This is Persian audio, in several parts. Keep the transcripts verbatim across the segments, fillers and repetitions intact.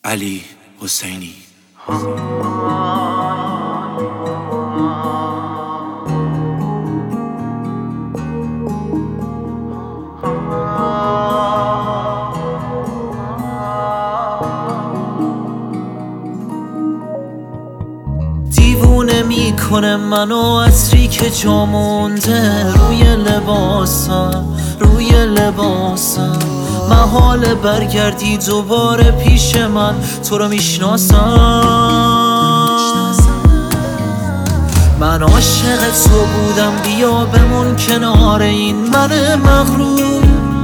علی حسینی. دیوونه میکنه منو عطری که جا مونده روی لباسم، روی لباسم. محاله برگردی دوباره پیش من، تو رو میشناسم. من عاشق تو بودم، بیا بمون کنار این من مغرور.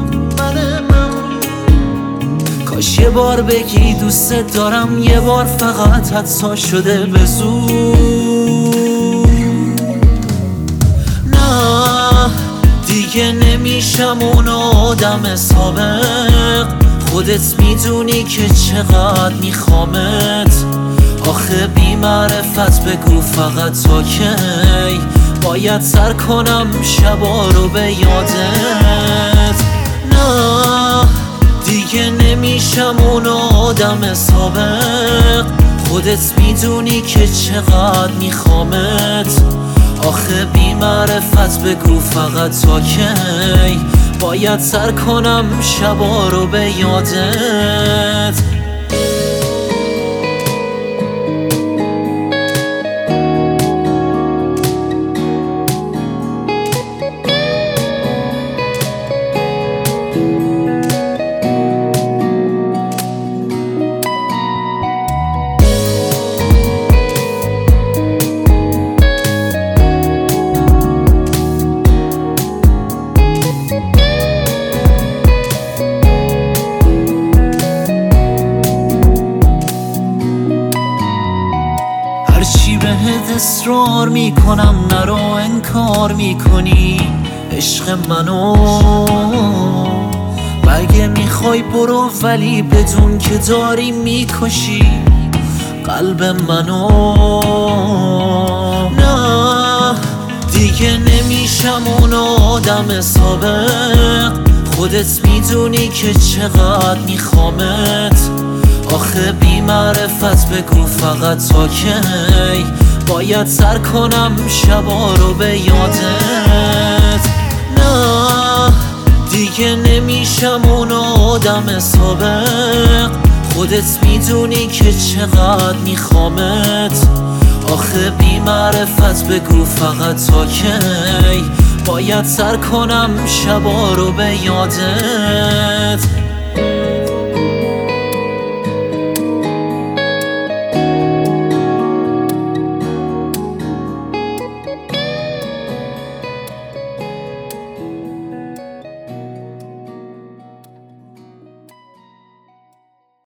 کاش یه بار بگی دوست دارم، یه بار فقط حتی شده به زور. نه دیگه نمیشم اون آدم سابق، خودت میدونی که چقدر میخوامت. آخه بی معرفت بگو فقط تا کی باید سر کنم شبا رو به یادت. نه دیگه نمیشم اون آدم سابق، خودت میدونی که چقدر میخوامت. آخه بی معرفت بگو فقط تا کی باید سر کنم شبا رو به یادت. هرچی بهت اصرار میکنم نرو انکار میکنی عشق منو. اگه میخوای برو ولی بدون که داری میکشی قلب منو. نه دیگه نمیشم اون آدم سابق، خودت میدونی که چقدر میخوامت. آخه بی معرفت بگو فقط تا کی باید سر کنم شبا رو به یادت. نه دیگه نمیشم اون آدم سابق، خودت میدونی که چقدر میخوامت. آخه بی معرفت بگو فقط تا کی باید سر کنم شبا رو به یادت.